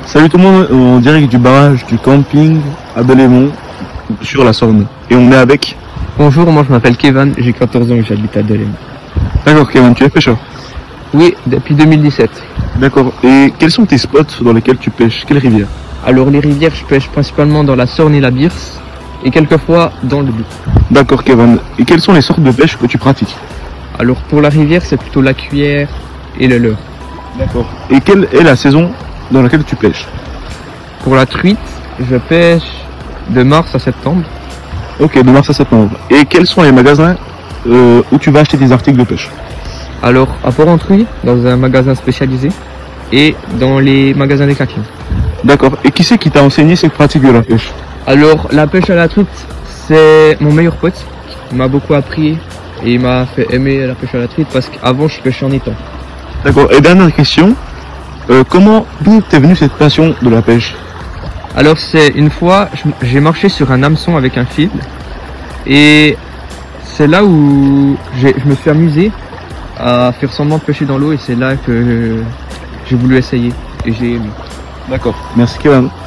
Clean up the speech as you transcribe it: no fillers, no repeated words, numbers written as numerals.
Salut tout le monde, on dirige du barrage du camping à Delémont sur la Sorne. Et on est avec... Bonjour, moi je m'appelle Kevin, j'ai 14 ans et j'habite à Delémont. D'accord Kevin, tu es pêcheur? Oui, depuis 2017. D'accord, et quels sont tes spots dans lesquels tu pêches? Quelles rivières? Alors les rivières, je pêche principalement dans la Sorne et la Birse, et quelquefois dans le Doubs. D'accord Kevin, et quelles sont les sortes de pêche que tu pratiques? Alors pour la rivière, c'est plutôt la cuillère et le leurre. D'accord. Et quelle est la saison dans laquelle tu pêches? Pour la truite, je pêche de mars à septembre. Ok, de mars à septembre. Et quels sont les magasins où tu vas acheter tes articles de pêche? Alors à Port-Entruy, dans un magasin spécialisé, et dans les magasins Decathlon. D'accord. Et qui c'est qui t'a enseigné cette pratique de la pêche? Alors la pêche à la truite, c'est mon meilleur pote. Il m'a beaucoup appris et il m'a fait aimer la pêche à la truite parce qu'avant je pêchais en étang. D'accord. Et dernière question, d'où t'es venue cette passion de la pêche? Alors c'est une fois, j'ai marché sur un hameçon avec un fil et c'est là où je me suis amusé à faire semblant de pêcher dans l'eau et c'est là que j'ai voulu essayer et j'ai aimé. D'accord. Merci Kevin.